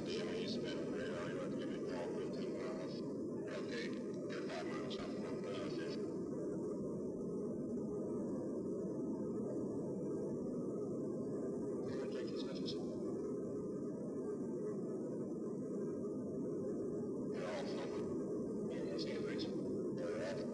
the east middle radar, you have to give me 15 miles. Okay, you're 5 miles south of station. Take this message. You're all filming. Yeah, see you, thanks. Where are you at?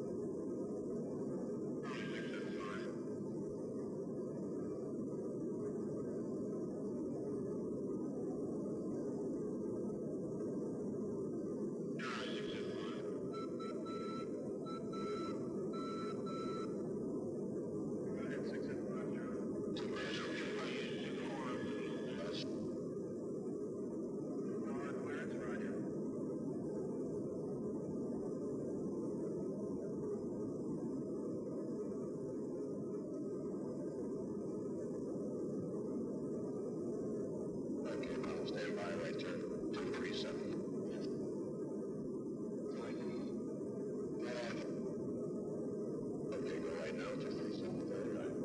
Stand by, right turn. 237. Okay, go right now, 237, very right.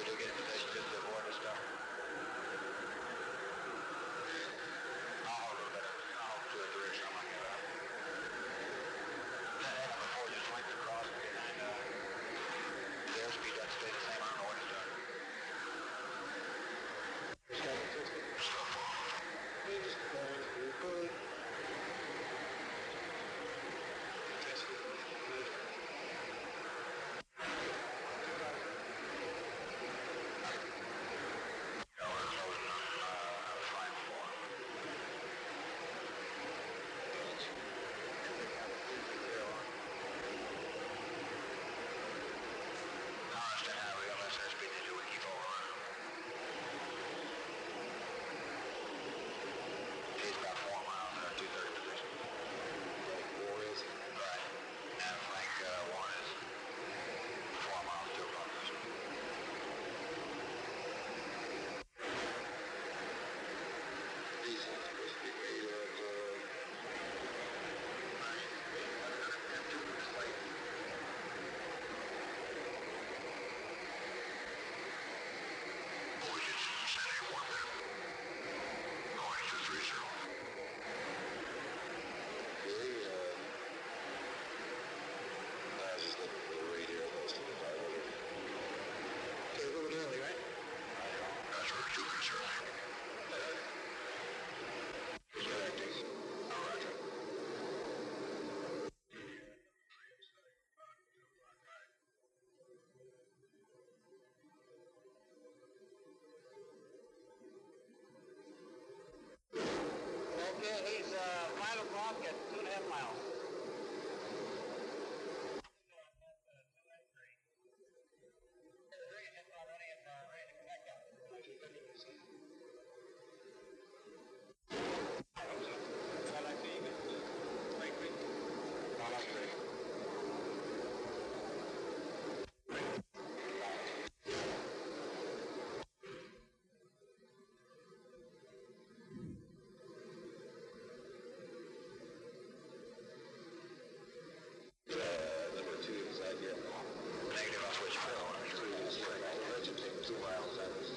we do get in position just to avoid this stuff. I'll hold a little bit. I'll hold 2 or 3 or something like that. That number 4 just flanked across and the airspeed doesn't stay the same. I don't know what it's done. Stuff off. We're just going through good. Test it. Good. No, we're closing on flying 4. I understand how we got less airspeed than you would keep overrunning. He's about 4 miles in our 230 position. Like 4 is? Right. And flank 1 is 4 miles 2 o'clock position. These are supposed to be radar good. Right. And 2 minutes late. We just sent a 1 minute. Going 230. Really, I was just looking for the radio most of the time. Okay, we're moving early, right? That's where 2 minutes early. Exactly. All right. Okay, he's 5 o'clock at 2.5 miles. Number 2 is idea. Negative, I'll switch fill. That should take 2 miles. That is.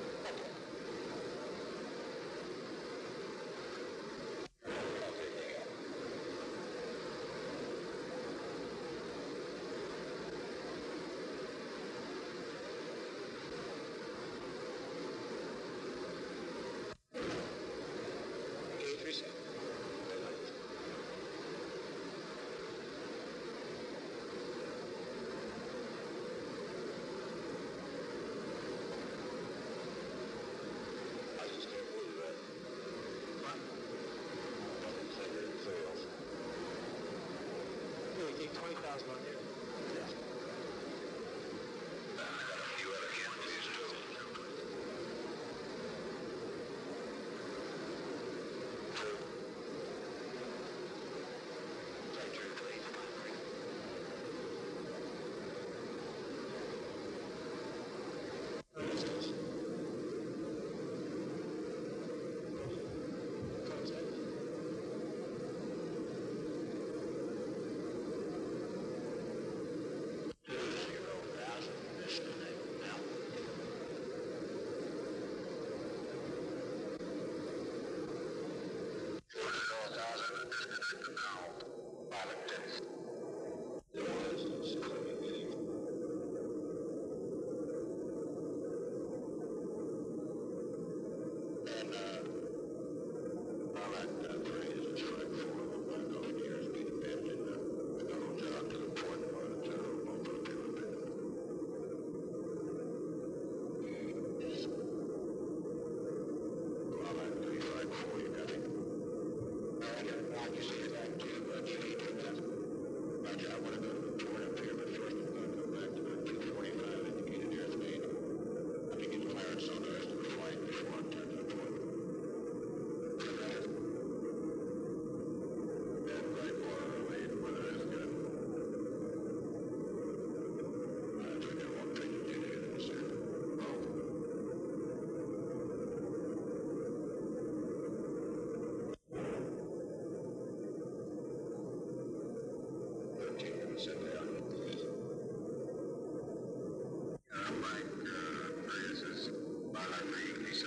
Okay, there you go. Okay, 3 seconds. I just can't believe that. What? Nothing said it fails. Yeah, we take 20,000 on here. Yeah. I got a few other casualties too. Take 3, please. Sit down. Right.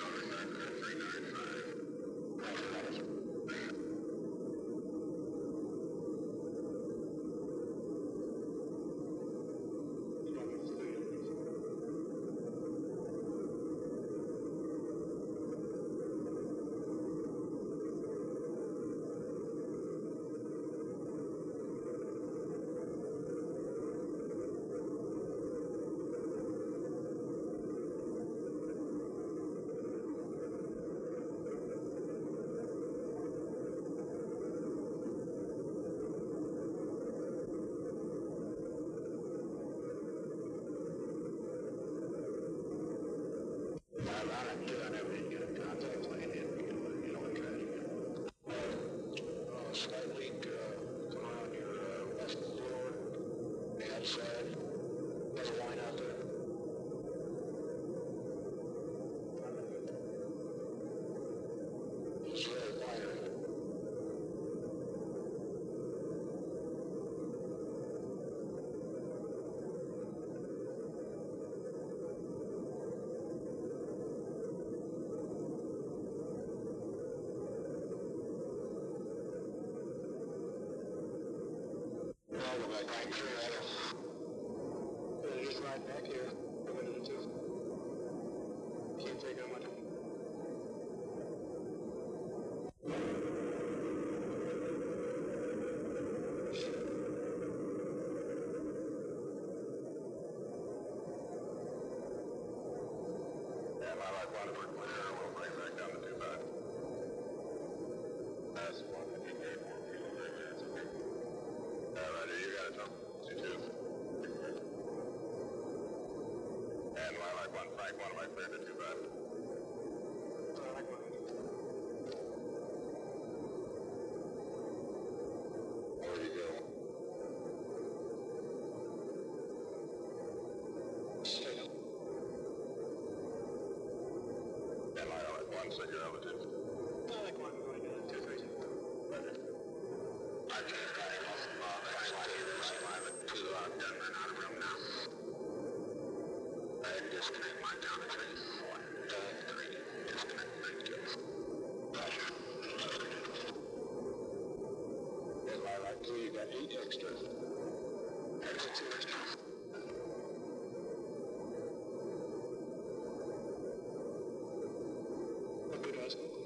Slight leak coming on your west floor, the outside. There's a line out there. It's very minor. I'll go back right through that. Just right back here. A minute or two. Can't take how much. And I like one for clear. We'll bring back down to 2 back. That's 154. Roger, you got it, Tom. 2-2. And Lilac 1, Frank 1, am I clear to 2 back? Lilac 1. Where'd you go? Straight up. And Lilac 1, set your altitude. Lilac 1, going to 232. Roger. I can't Frank 2, Denver, not a room now. And disconnect my geometry. 3, disconnect, thank you. Roger. And Lilac 2, you got 8 extras. There's 2 extras. Good high school.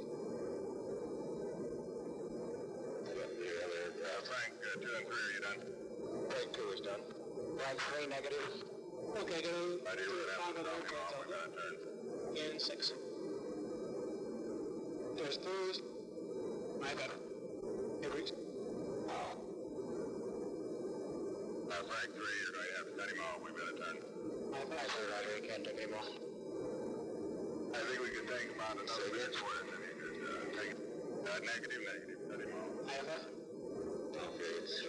Frank 2 and 3, are you done? Frank 2 is done. Frank 3, negative. Okay, go. Ready, we're going to have to off. We're going to turn. And 6. There's 3s. My better. It reached. Frank 3, you're going to have to cut him off. We've got to turn. My better, Roger. You can't take him off. I think we can take him out another minute for it, and then he can take it. Negative. Cut him off. I have that. Okay, it's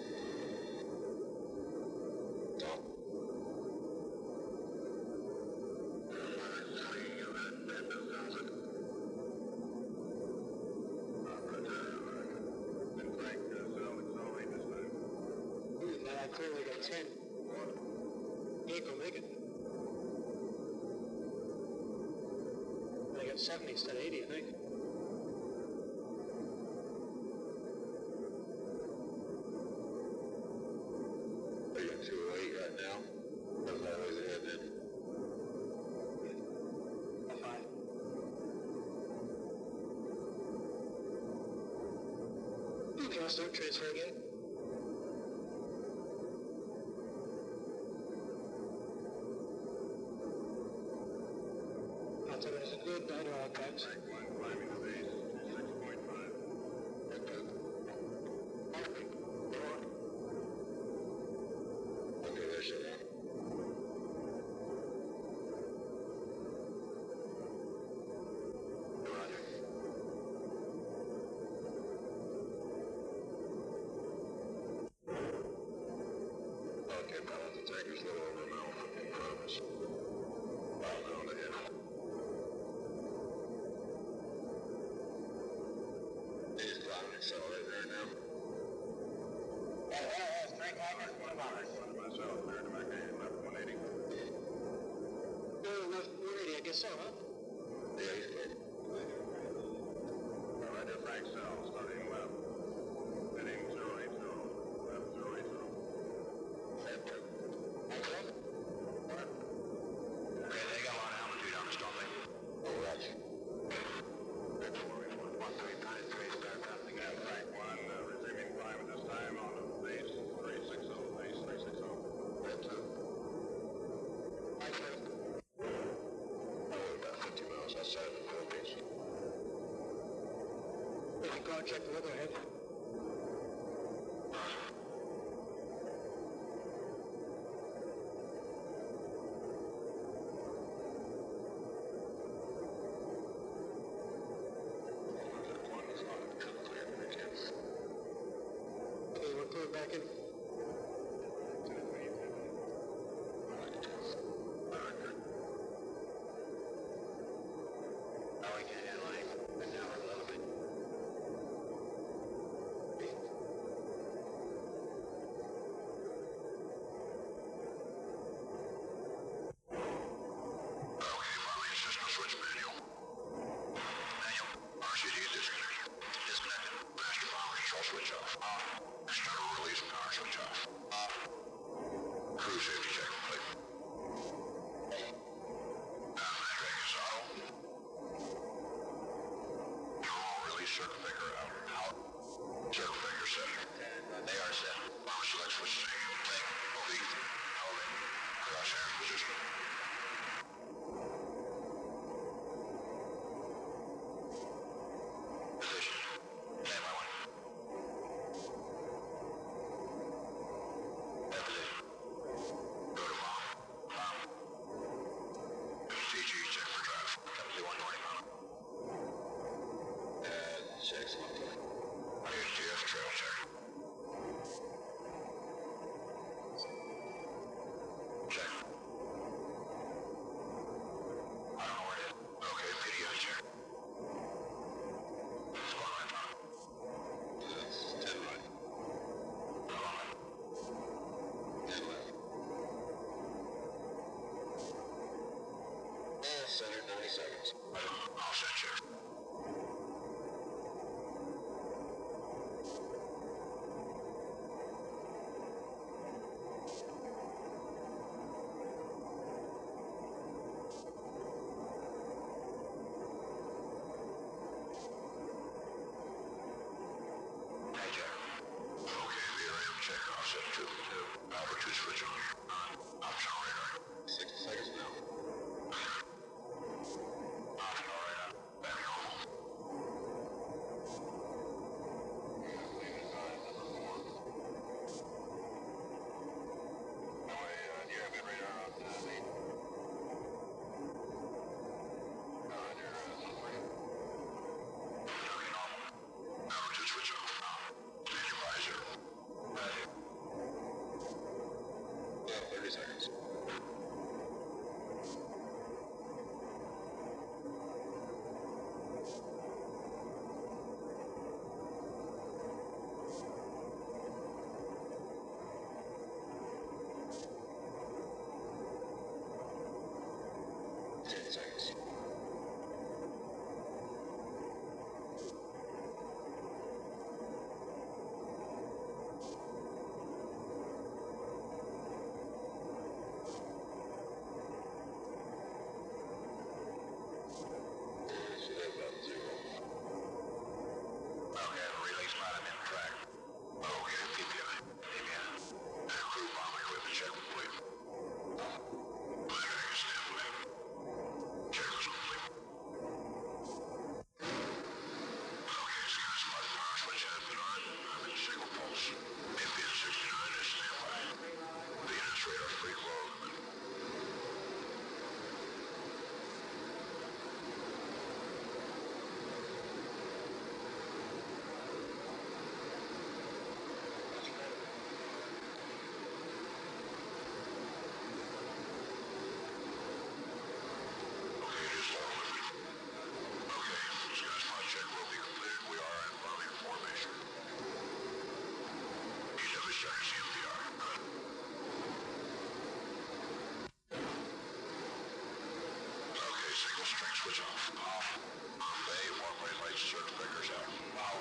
Tom. I clearly got 10. He ain't gonna make it. I got 70 instead of 80, I think. Are you 208 right now? That's always ahead then. A 5. Okay, I'll start transfer again. So there's a good data archives. Climbing the base, 6.5. Okay, there's it. Roger. Okay, balance the tanker's a little over a mile in progress. On the head. He's climbing accelerator right now. That's 3 kilometers, 1 mile. Myself, clear to back 8, left 180. No, left 180, I guess so, huh? Yeah, he's XL, starting left. Heading 080. Left 080. Center. Okay. What? Okay, they got a lot of altitude on us, don't they? Oh, right. Good for me. 139, start something out. Frank 1, resuming climb at this time on the base 360. Base 360. Red 2. Okay. Oh, about 50 miles outside of the Philippines. If you go and check the weather ahead. Okay, we're clear back in. Oh, we can handle it. And now we're a little bit. Okay, finally, system switch manual. Manual. RCD disconnected. Disconnected. Master power control switch off. Off. External release power switch off. Off. Crew safety check complete. Matrix is auto. Control release circuit breaker out. Out. Circuit breaker set. They are set. Power select switch taken. Take. Lead. Hold it. Crosshair position. Position. Stand by one. Position. Go to mom. Mom. CG check for drive. Company 120 mom. Check something. HTF trail check. Check. I don't know where it is. Okay, PDI check. Squad line mom. 10 right. Squad line. 10 left. Center 90 seconds. All set, check. Hey, Jack. Okay, VRM check offset 2. Power 2 switch on. Optional radar. 60 seconds now. Optional radar. Back normal. No way, do you have good radar on me? Roger, Target normal. Power 2 switch off. Stand your visor. Ready. 30 seconds. Switch off. Off. Bay, walkway lights, circuit breakers out.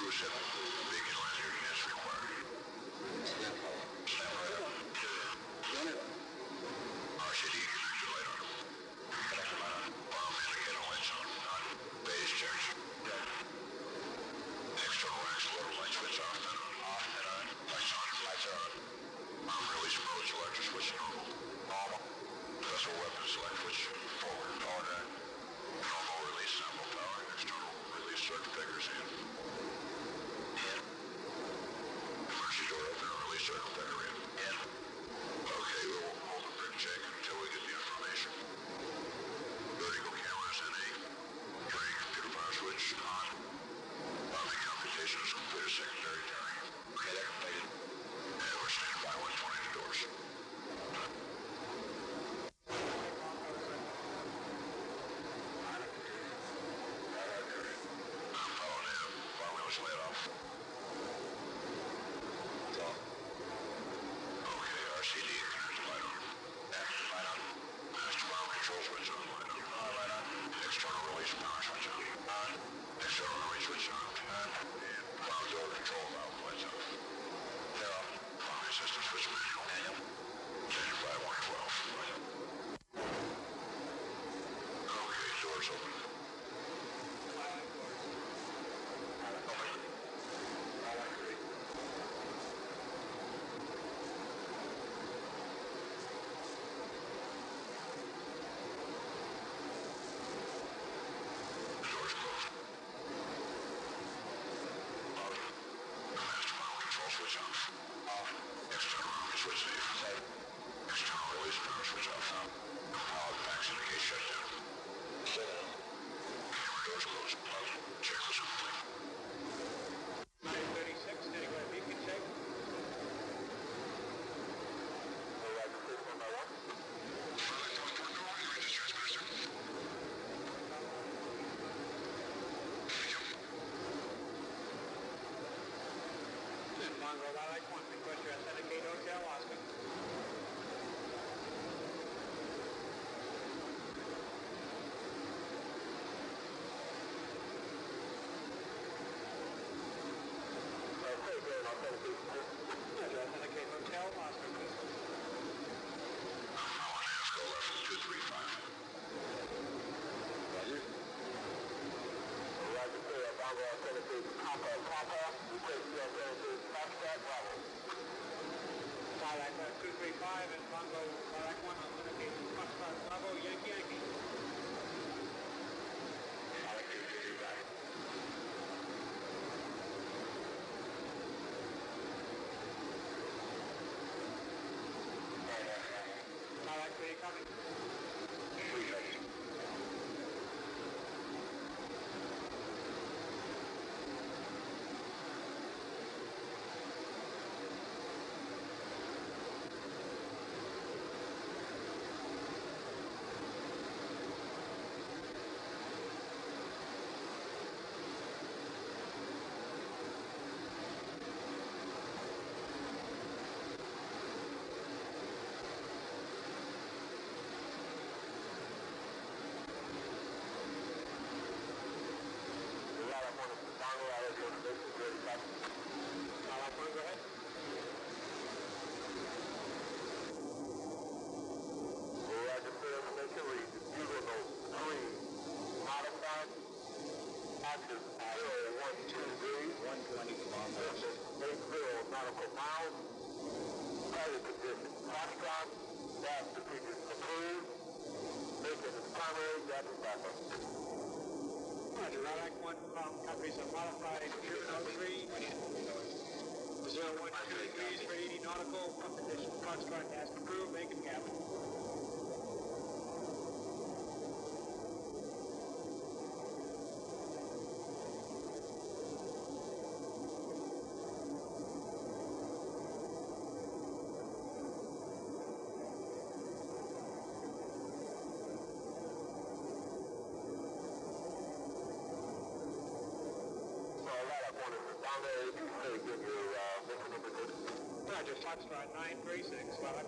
Foxtrot 936, Roger.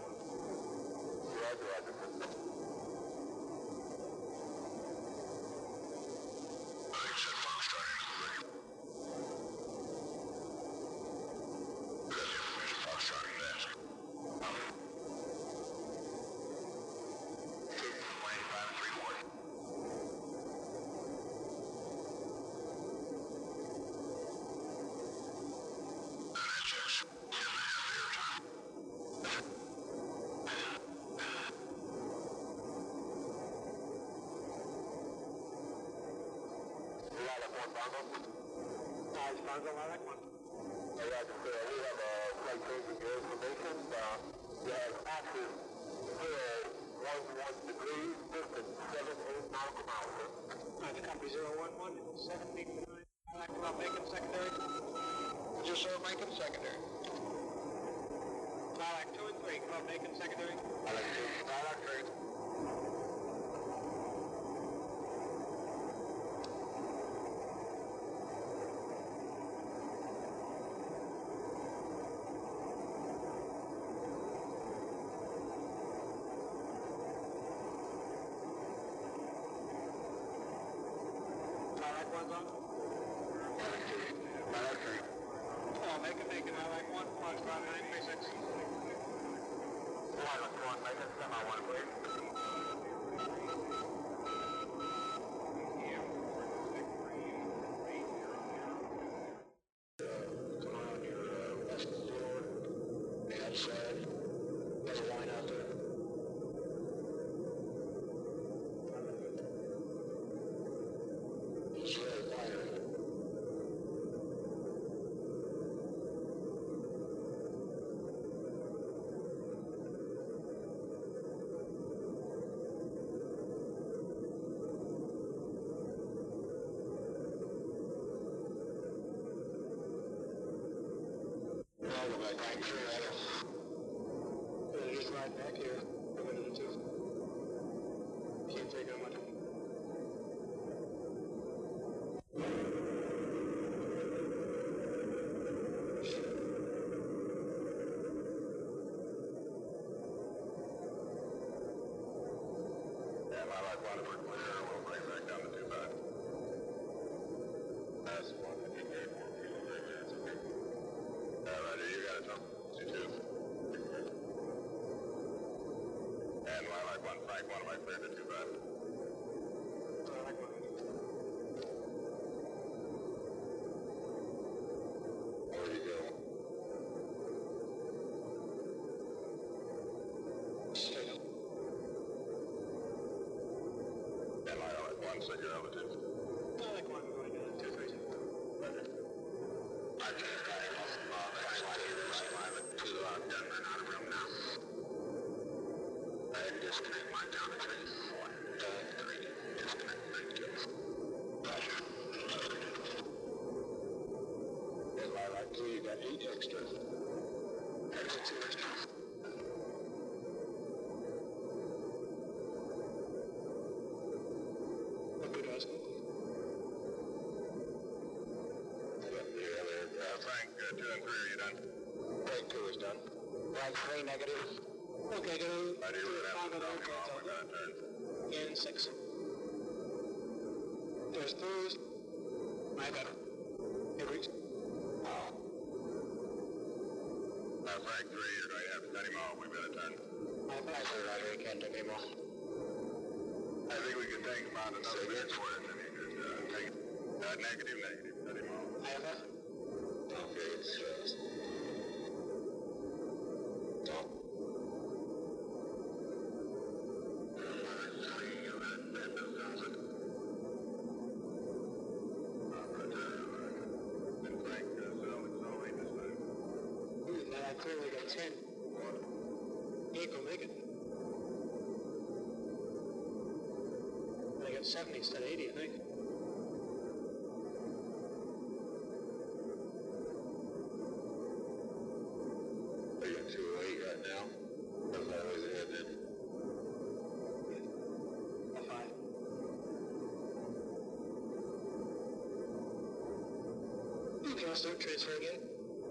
one Bongo. It's Bongo, Lilac 1. Hey, we have a flight change in your information. You have axis 011 degrees, distance 78 nautical miles, sir. The company 011, 789, Lilac 12, Macon secondary. Just sir, Macon secondary. Lilac 2 and 3, 12 Macon secondary. Lilac 3. Lilac 1's on. Lilac 3. Macon, Lilac 1, Foxtrot 936. Lilac 1, Macon, semi 1, please. Come on, you're west of the door. Outside. There's a line out there. It's very wide. I'll go back here. Just right back here. Go into the tooth. Can't take it much. Yeah, Lilac 1, we're clear. We'll bring back down to 25. That's 154 kilograms. Roger, you got it, Tom. 2-2. And Lilac 1, Frank 1, am I clear to 25? Lilac 1. Where you go? Straight up. And Lilac 1, set your altitude. Lilac 1, going down to 232. Roger. I can't got it off the bar. I like it. To Denver, not a room now. I had to disconnect my geometry. 1, 3. Disconnect. Thank you. Roger. And Lilac 2, you got 8 extra. There's 2 extra. What good was it? Frank, 2 and 3, are you done? Frank 2 is done. Frank 3, negative. Okay, go. Ready, we're gonna have to Bongo, stop him off. We got a turn. in 6. There's those. My better. It reached. Frank 3, you're going to have to cut him off. We've got a turn. My better. Roger, you can't take him off. I think we can take him out another bit for it, and then he could take it. Negative, cut him off. I have that. Okay, it's Tom. And Frank, accelerate this time. Then I clearly got 10. He ain't gonna make it. I got 70 instead of 80, I think. Are you 208 right now? That's always ahead then. A 5. Okay, I'll start transfer again.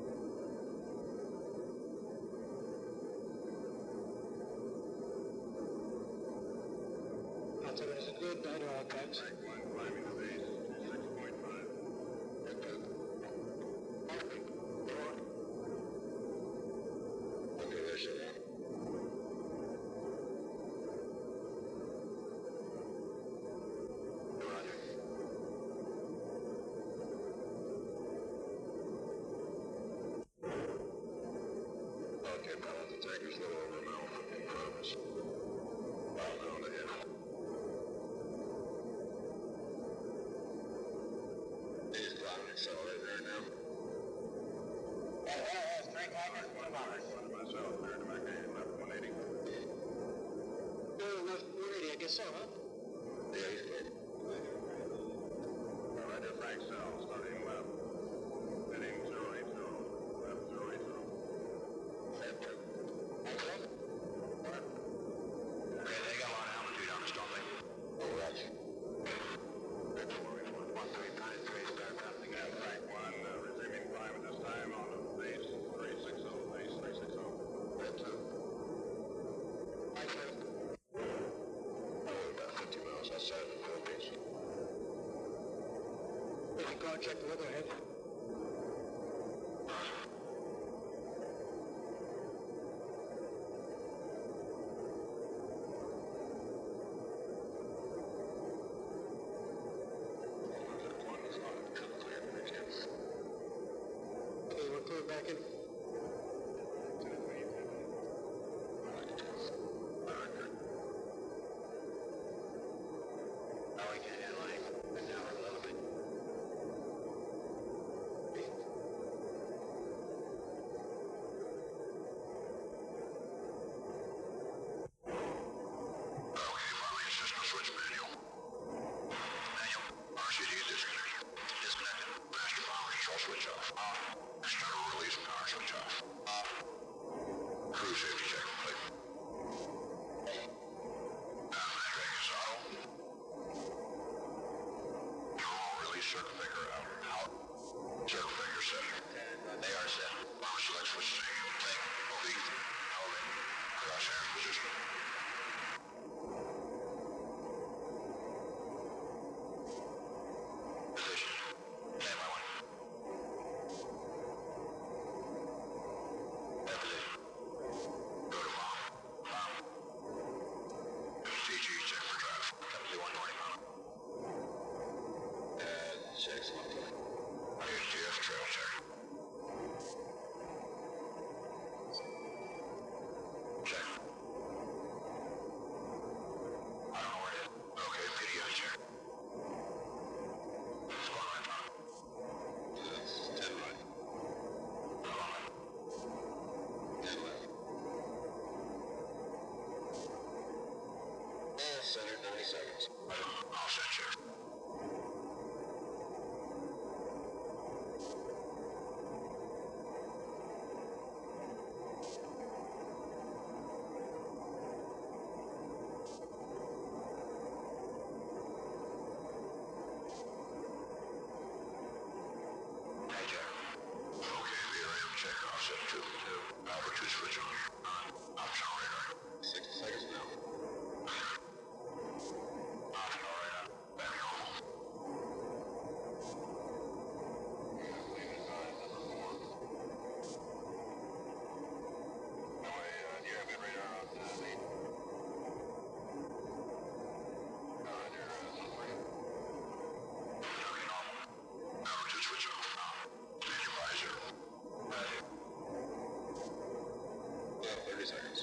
I'll tell you, it's a good 9 all times. Frank 1, climbing the base, 6.5. Okay, there's your one. Roger. Okay, pal, the tanker's a little over a mile in front of us. Mile down ahead. Myself, cleared to Mecca, left 180. Oh, left 180, I guess so, huh? Yeah, he's cleared. Right there, Frank Cell, starting left. Heading 080, left 080. Left 2. What? Okay, they got a lot of altitude on us, don't they? Oh, right. Good for me. 139, start tapping out. Frank 1, resuming climb at this time on the base 360, base 360. Left 2. Right 2. About 50 miles outside of the Philippines. We can go and check the weather ahead. Okay, we're clear back in. Oh, we can't handle it. Been down for a little bit. Okay, finally, system switch manual. Manual, RCD disconnected. Disconnected. Master power control switch off. External release power switch off. Crew safety check complete. Drag is auto. Control release circuit breaker out. Circuit breaker set. They are set. Power select switch same thing. OB. Hold it. Crosshair position. Position. Stand by one. That position. Go to mom. Mom. CG check for drive. Company 120 mom. Checks 120. Here's TF trail check. Check. I don't know where it is. Okay, video check. Spawn right mom. 10 right. Spawn right. 10 left. Center 90 seconds. All set, check. Hey, Jack. Okay, VRM check offset 2. Alpha 2 switch on. Optional radar. 60 seconds now. Optional radar. Back normal. Leaving side number 4. No way, do you have good radar on the lead? Roger, okay, normal. Alpha 2 switch off. Stand your visor. Ready. 30 seconds.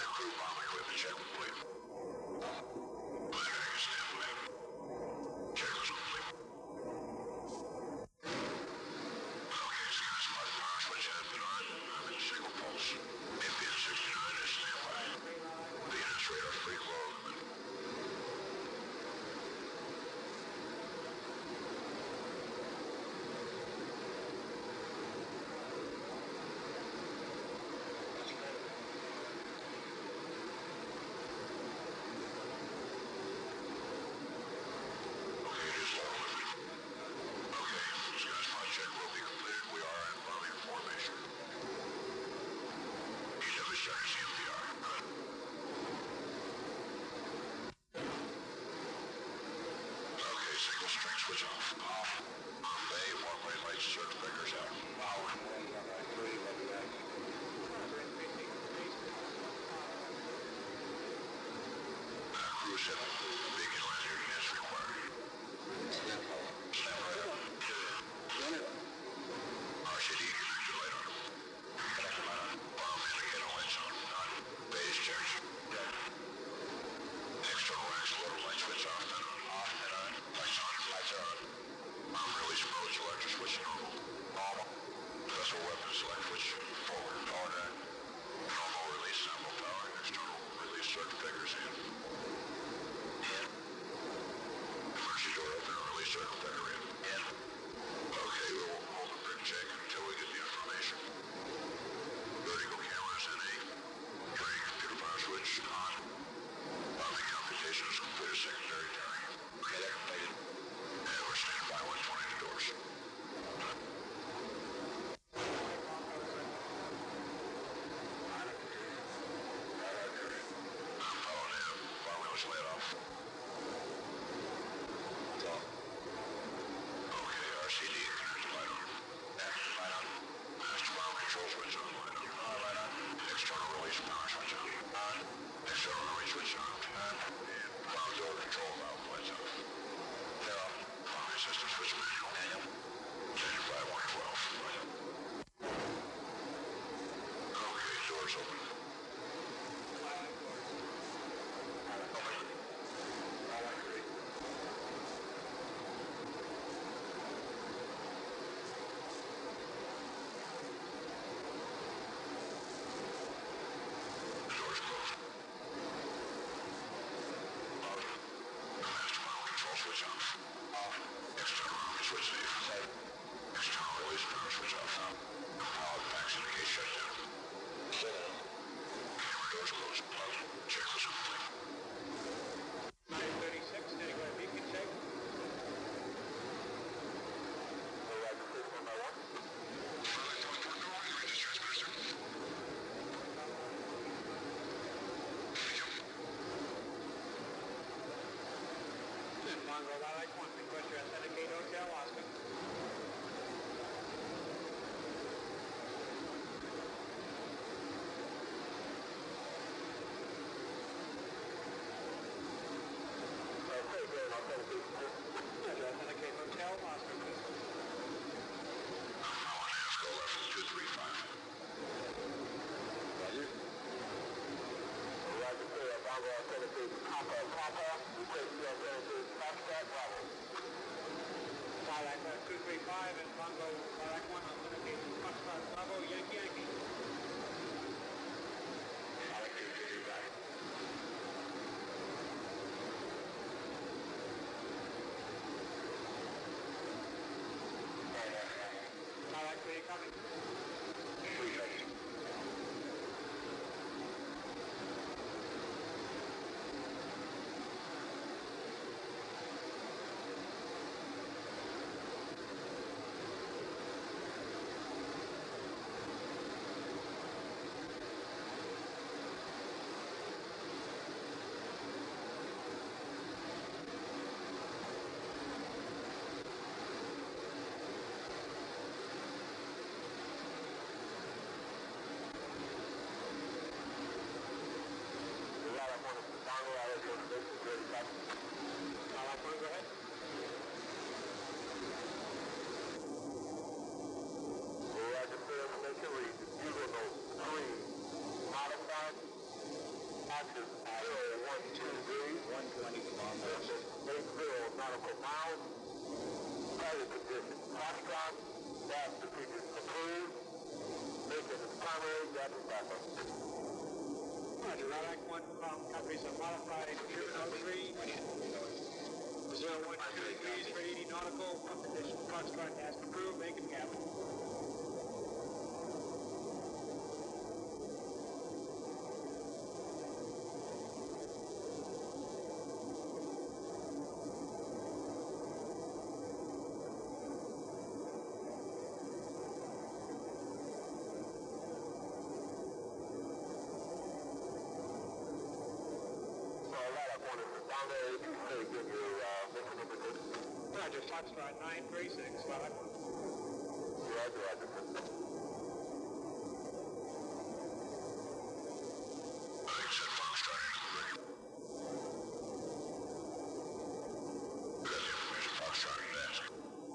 Check. circuit breakers out. Wow. Crew 7, beacon laser units required. Stand right up. RCD connector light on. Connector light on. Bomb indicator lights on. On. Base church. Dead. External loader light switch off and on. Off and on. Lights on. Lights are on. Arm release mode selector switch normal. Normal. Vessel weapon select switch forward. Power down. Normal release sample power. External release circuit breakers in. In. Emergency door open and release circuit breaker in. In. Okay, we'll hold the bridge check until we get the information. Vertical cameras in A. Training computer power switch on. Bombing computation is completed secondary turning. Okay, they're completed. And we're standing by 120 to doors. I'm following him. While we was laid off. Okay, RCD connector light on. Active light on. Master bomb control switch on. Light on. Light on. External release power switch on. On. External release switch on. On. And bomb door control valve lights off. They're off. Bombing system switch manual. Manual. Standing by 112. Light on. Okay, doors open. Doors closed. Off. Master bomb control switch off. Off. External release switch safe. Safe. External release power switch off. Power packs indicate shutdown. Shut down. Camera doors closed. Closed. Checklist complete. 936, standing by beacon check. Mongo Lilac 1, request your authenticate Hotel Oscar. Authenticate Hotel Oscar, please. Go left from 235. Roger. Roger, clear. Bravo, authenticate Papa. Request your authenticate Foxtrot, Bravo. Lilac 235 and Mongo Lilac 1, authenticate Foxtrot, Bravo, Yankee. Lilac 235. Lilac 3 coming. 3 seconds. Lilac 1, go ahead. Roger, clear information read. Bugle note 3. Modified. Active 0123. 120 kilometers. 80 nautical miles. Pilot condition. Foxtrot. Gas procedure approved. Making its primary gas backup. Roger, Lilac 1, copies of modified 003. 012 degrees for 80 nautical. Condition Foxtrot has approved. Make it cap. Roger, Foxtrot 936, Lilac 1. Roger, Roger. Exit Foxtrot ready. We got the information Foxtrot is asking.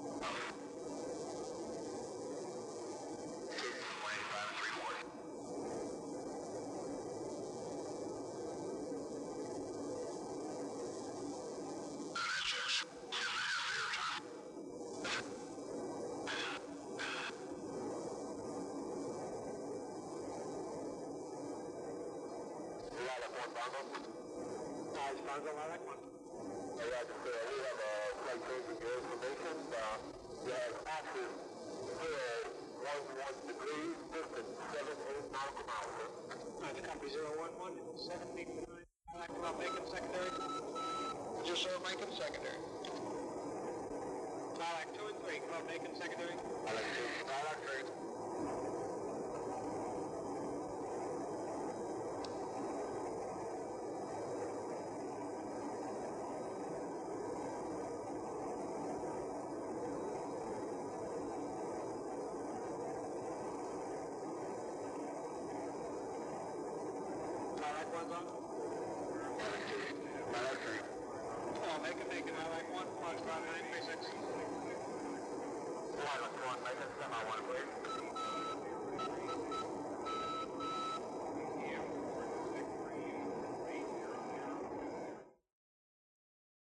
185 and 340. That checks. 10.5 airtime. Lilac 1 Bongo. It's Bongo, Lilac 1. Hey, Roger, sir. We have a flight changing your information. You have access to 11 degrees, distance 7-8 nautical miles, sir. The copy 011, 789, Lilac 12, Macon secondary. Just sir, Macon secondary. Lilac 2 and 3, 12 Macon secondary. Lilac 3. Lilac 1's on. Lilac 3. Macon, Lilac 1, Foxtrot 936. Lilac 1, Macon, semi 1, please.